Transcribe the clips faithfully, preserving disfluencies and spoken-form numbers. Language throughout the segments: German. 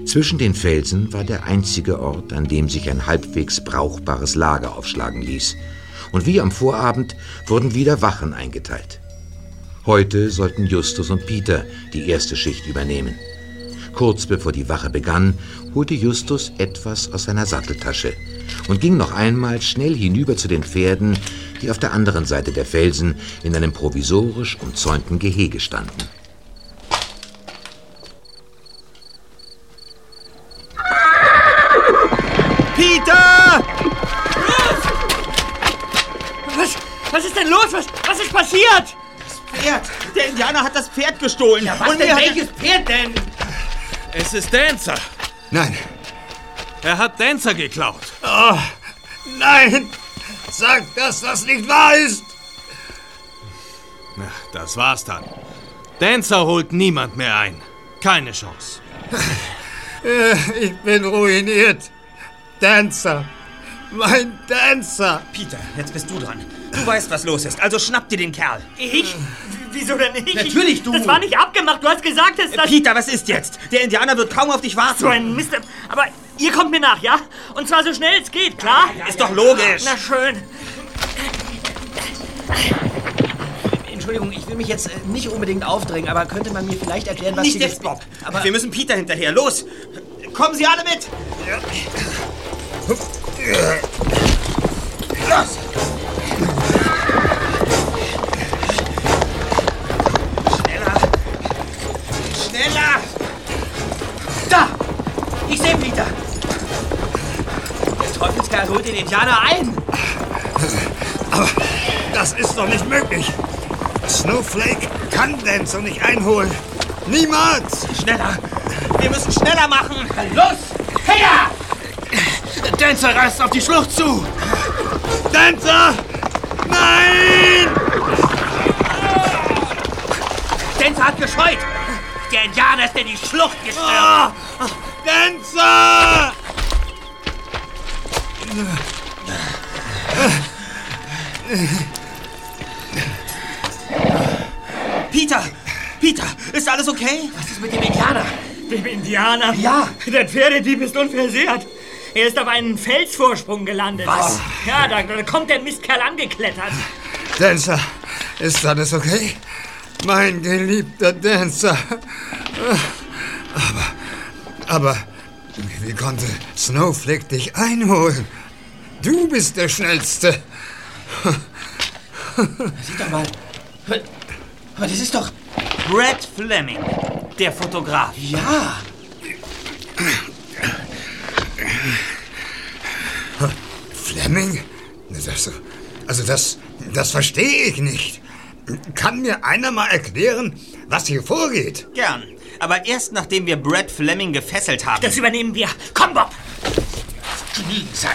Zwischen den Felsen war der einzige Ort, an dem sich ein halbwegs brauchbares Lager aufschlagen ließ. Und wie am Vorabend wurden wieder Wachen eingeteilt. Heute sollten Justus und Peter die erste Schicht übernehmen. Kurz bevor die Wache begann, holte Justus etwas aus seiner Satteltasche und ging noch einmal schnell hinüber zu den Pferden, die auf der anderen Seite der Felsen in einem provisorisch umzäunten Gehege standen. Peter! Los! Was, was ist denn los? Was, was ist passiert? Das Pferd! Der Indianer hat das Pferd gestohlen. Ja, was Und denn? er Welches Pferd denn? Es ist Dancer. Nein. Er hat Dancer geklaut. Oh, nein! Sag, dass das nicht wahr ist! Na, das war's dann. Dancer holt niemand mehr ein. Keine Chance. Ich bin ruiniert. Dancer. Mein Dancer. Peter, jetzt bist du dran. Du weißt, was los ist, also schnapp dir den Kerl. Ich? Wieso denn nicht? Natürlich du. Das war nicht abgemacht. Du hast gesagt, dass das... Peter, was ist jetzt? Der Indianer wird kaum auf dich warten. So ein Mist. Aber ihr kommt mir nach, ja? Und zwar so schnell es geht, klar? Ist doch logisch. Na schön. Entschuldigung, ich will mich jetzt nicht unbedingt aufdrängen, aber könnte man mir vielleicht erklären, was Nicht Sie... jetzt, Bob. Aber wir müssen Peter hinterher. Los! Kommen Sie alle mit! Ja. Los! Schneller! Schneller! Da! Ich sehe Peter! Der Teufelskerl holt den Indianer ein! Aber das ist doch nicht möglich. Snowflake kann Dancer nicht einholen. Niemals! Schneller! Wir müssen schneller machen! Los! Her! Dancer reißt auf die Schlucht zu! Dancer! Nein! Dancer hat gescheut. Der Indianer ist in die Schlucht gestürmt. Oh, Dancer! Peter! Peter! Ist alles okay? Was ist mit dem Indianer? Dem Indianer? Ja. Der Pferdedieb ist unversehrt. Er ist auf einen Felsvorsprung gelandet. Was? Ja, da, da kommt der Mistkerl angeklettert. Dancer, ist alles okay? Mein geliebter Dancer. Aber, aber, wie konnte Snowflake dich einholen? Du bist der Schnellste. Sieh doch mal. Aber das ist doch... Brett Fleming, der Fotograf. Ja. Fleming? Das, also das, das verstehe ich nicht. Kann mir einer mal erklären, was hier vorgeht? Gern. Aber erst nachdem wir Brett Fleming gefesselt haben. Das übernehmen wir. Komm, Bob! Genie sein.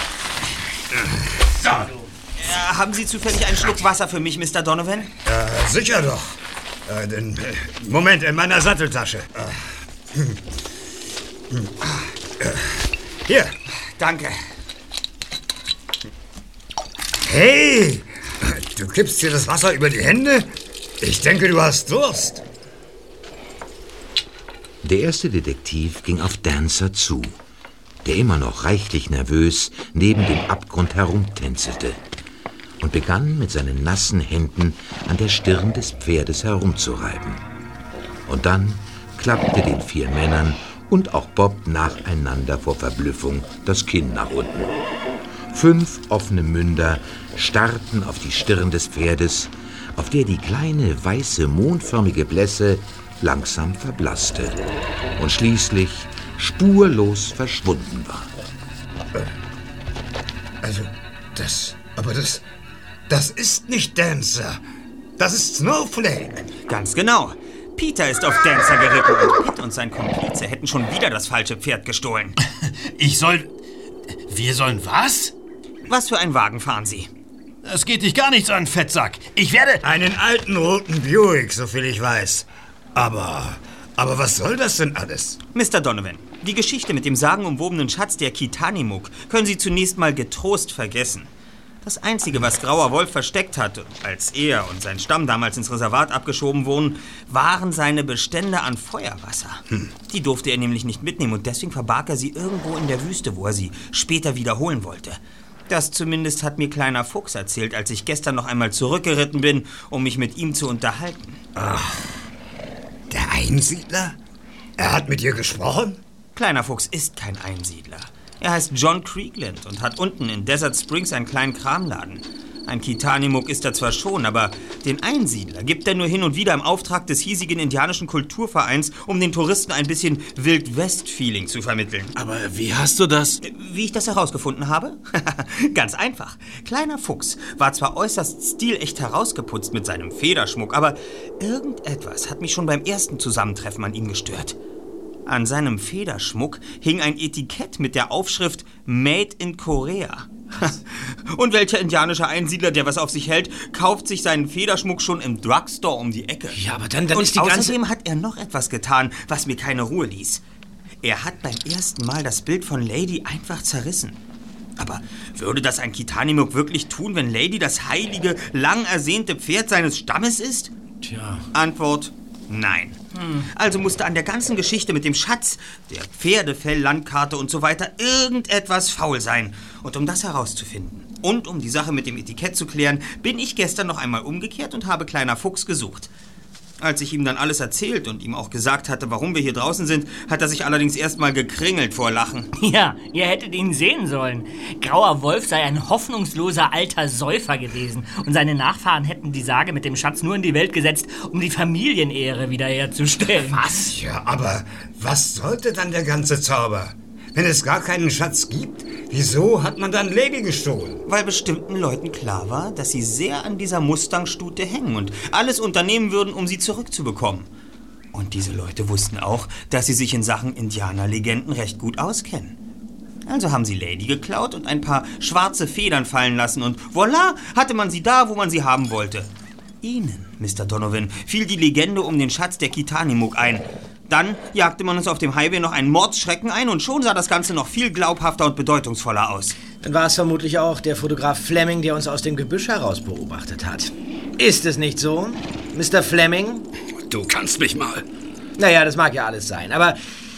So. Äh, haben Sie zufällig einen Schluck Wasser für mich, Mister Donovan? Äh, sicher doch. Äh, denn, äh, Moment, in meiner Satteltasche. Äh, äh, hier. Danke. Hey, du kippst dir das Wasser über die Hände? Ich denke, du hast Durst. Der erste Detektiv ging auf Dancer zu, der immer noch reichlich nervös neben dem Abgrund herumtänzelte und begann mit seinen nassen Händen an der Stirn des Pferdes herumzureiben. Und dann klappte den vier Männern und auch Bob nacheinander vor Verblüffung das Kinn nach unten. Fünf offene Münder starrten auf die Stirn des Pferdes, auf der die kleine, weiße, mondförmige Blässe langsam verblasste und schließlich spurlos verschwunden war. Also, das, aber das, das ist nicht Dancer. Das ist Snowflake. Ganz genau. Peter ist auf Dancer geritten und Pitt und sein Komplize hätten schon wieder das falsche Pferd gestohlen. Ich soll... Wir sollen was? Was für einen Wagen fahren Sie? Das geht dich gar nichts an, Fettsack. Ich werde... Einen alten roten Buick, soviel ich weiß. Aber, aber was soll das denn alles? Mister Donovan, die Geschichte mit dem sagenumwobenen Schatz der Kitanimuk können Sie zunächst mal getrost vergessen. Das Einzige, was Grauer Wolf versteckt hatte, als er und sein Stamm damals ins Reservat abgeschoben wurden, waren seine Bestände an Feuerwasser. Hm. Die durfte er nämlich nicht mitnehmen und deswegen verbarg er sie irgendwo in der Wüste, wo er sie später wiederholen wollte. Das zumindest hat mir Kleiner Fuchs erzählt, als ich gestern noch einmal zurückgeritten bin, um mich mit ihm zu unterhalten. Ach, der Einsiedler? Er hat mit dir gesprochen? Kleiner Fuchs ist kein Einsiedler. Er heißt John Creekland und hat unten in Desert Springs einen kleinen Kramladen. Ein Kitanimuk ist er zwar schon, aber den Einsiedler gibt er nur hin und wieder im Auftrag des hiesigen indianischen Kulturvereins, um den Touristen ein bisschen Wild-West-Feeling zu vermitteln. Aber wie hast du das? Wie ich das herausgefunden habe? Ganz einfach. Kleiner Fuchs war zwar äußerst stilecht herausgeputzt mit seinem Federschmuck, aber irgendetwas hat mich schon beim ersten Zusammentreffen an ihm gestört. An seinem Federschmuck hing ein Etikett mit der Aufschrift Made in Korea. Und welcher indianische Einsiedler, der was auf sich hält, kauft sich seinen Federschmuck schon im Drugstore um die Ecke? Ja, aber dann, dann Und ist die ganze... außerdem hat er noch etwas getan, was mir keine Ruhe ließ. Er hat beim ersten Mal das Bild von Lady einfach zerrissen. Aber würde das ein Kitanimuk wirklich tun, wenn Lady das heilige, lang ersehnte Pferd seines Stammes ist? Tja. Antwort: Nein. Hm. Also musste an der ganzen Geschichte mit dem Schatz, der Pferdefell-Landkarte und so weiter irgendetwas faul sein. Und um das herauszufinden und um die Sache mit dem Etikett zu klären, bin ich gestern noch einmal umgekehrt und habe Kleiner Fuchs gesucht. Als ich ihm dann alles erzählt und ihm auch gesagt hatte, warum wir hier draußen sind, hat er sich allerdings erstmal gekringelt vor Lachen. Ja, ihr hättet ihn sehen sollen. Grauer Wolf sei ein hoffnungsloser alter Säufer gewesen. Und seine Nachfahren hätten die Sage mit dem Schatz nur in die Welt gesetzt, um die Familienehre wiederherzustellen. Was? Ja, aber was sollte dann der ganze Zauber? Wenn es gar keinen Schatz gibt, wieso hat man dann Lady gestohlen? Weil bestimmten Leuten klar war, dass sie sehr an dieser Mustang-Stute hängen und alles unternehmen würden, um sie zurückzubekommen. Und diese Leute wussten auch, dass sie sich in Sachen Indianerlegenden recht gut auskennen. Also haben sie Lady geklaut und ein paar schwarze Federn fallen lassen und voilà, hatte man sie da, wo man sie haben wollte. Ihnen, Mister Donovan, fiel die Legende um den Schatz der Kitanimuk ein. Dann jagte man uns auf dem Highway noch einen Mordsschrecken ein und schon sah das Ganze noch viel glaubhafter und bedeutungsvoller aus. Dann war es vermutlich auch der Fotograf Fleming, der uns aus dem Gebüsch heraus beobachtet hat. Ist es nicht so, Mister Fleming? Du kannst mich mal. Naja, das mag ja alles sein, aber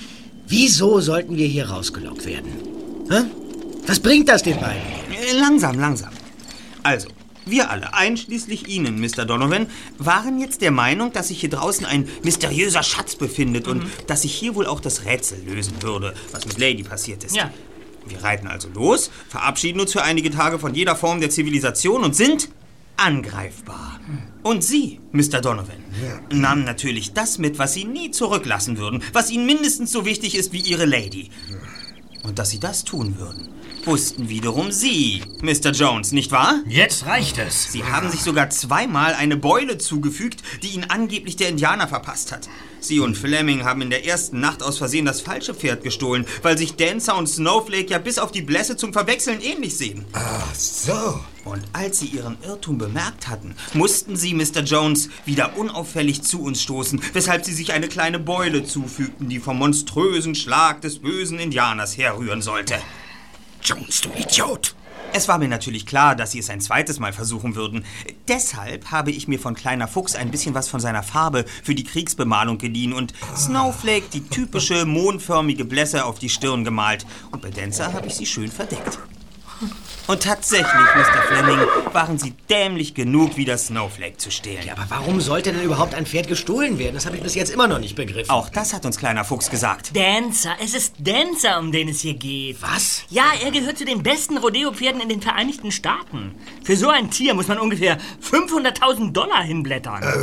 wieso sollten wir hier rausgelockt werden? Hä? Was bringt das den beiden? Äh, langsam, langsam. Also, wir alle, einschließlich Ihnen, Mister Donovan, waren jetzt der Meinung, dass sich hier draußen ein mysteriöser Schatz befindet mhm. und dass sich hier wohl auch das Rätsel lösen würde, was mit Lady passiert ist. Ja. Wir reiten also los, verabschieden uns für einige Tage von jeder Form der Zivilisation und sind angreifbar. Mhm. Und Sie, Mister Donovan, ja. nahmen natürlich das mit, was Sie nie zurücklassen würden, was Ihnen mindestens so wichtig ist wie Ihre Lady. Und dass Sie das tun würden, wussten wiederum Sie, Mister Jones, nicht wahr? Jetzt reicht es. Sie haben sich sogar zweimal eine Beule zugefügt, die Ihnen angeblich der Indianer verpasst hat. Sie und Fleming haben in der ersten Nacht aus Versehen das falsche Pferd gestohlen, weil sich Dancer und Snowflake ja bis auf die Blässe zum Verwechseln ähnlich sehen. Ach so. Und als Sie Ihren Irrtum bemerkt hatten, mussten Sie, Mister Jones, wieder unauffällig zu uns stoßen, weshalb Sie sich eine kleine Beule zufügten, die vom monströsen Schlag des bösen Indianers herrühren sollte. Jones, du Idiot! Es war mir natürlich klar, dass Sie es ein zweites Mal versuchen würden. Deshalb habe ich mir von Kleiner Fuchs ein bisschen was von seiner Farbe für die Kriegsbemalung geliehen und Snowflake die typische mondförmige Blässe auf die Stirn gemalt. Und bei Dancer habe ich sie schön verdeckt. Und tatsächlich, Mister Fleming, waren Sie dämlich genug, wieder Snowflake zu stehlen. Ja, aber warum sollte denn überhaupt ein Pferd gestohlen werden? Das habe ich bis jetzt immer noch nicht begriffen. Auch das hat uns Kleiner Fuchs gesagt. Dancer, es ist Dancer, um den es hier geht. Was? Ja, er gehört zu den besten Rodeo-Pferden in den Vereinigten Staaten. Für so ein Tier muss man ungefähr fünfhunderttausend Dollar hinblättern. Äh,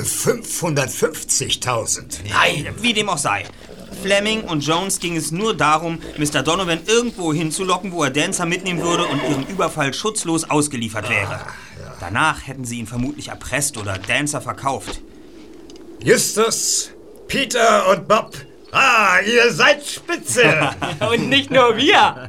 fünfhundertfünfzigtausend. Nein, wie dem auch sei. Fleming und Jones ging es nur darum, Mister Donovan irgendwo hinzulocken, wo er Dancer mitnehmen würde und ihrem Überfall schutzlos ausgeliefert wäre. Danach hätten sie ihn vermutlich erpresst oder Dancer verkauft. Justus, Peter und Bob. Ah, ihr seid spitze. Und nicht nur wir.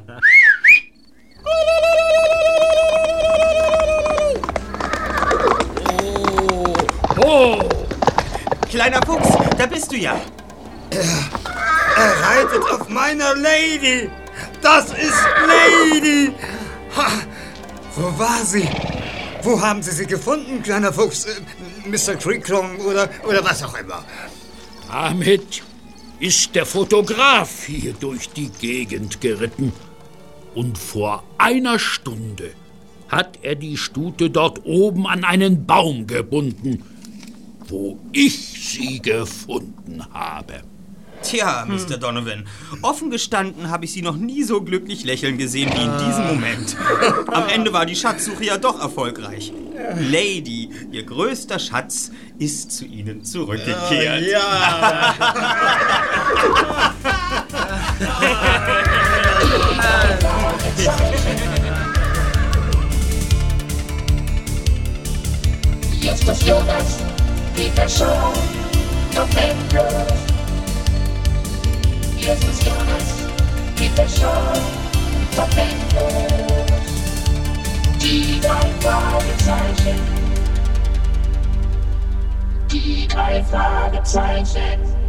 Oh, oh. Kleiner Fuchs, da bist du ja. Er, er reitet auf meiner Lady. Das ist Lady. Ha, Wo war sie? Wo haben Sie sie gefunden, kleiner Fuchs? Äh, Mister Creeklong oder, oder was auch immer? Damit ist der Fotograf hier durch die Gegend geritten. Und vor einer Stunde hat er die Stute dort oben an einen Baum gebunden, wo ich sie gefunden habe. Tja, Mister Donovan, offen gestanden habe ich Sie noch nie so glücklich lächeln gesehen wie in diesem Moment. Am Ende war die Schatzsuche ja doch erfolgreich. Lady, Ihr größter Schatz, ist zu Ihnen zurückgekehrt. Ja. Jetzt ist Jonas, die Person, noch endlos. Jetzt ist Jonas, die Person, noch endlos. Die drei Fragezeichen. Die drei Fragezeichen.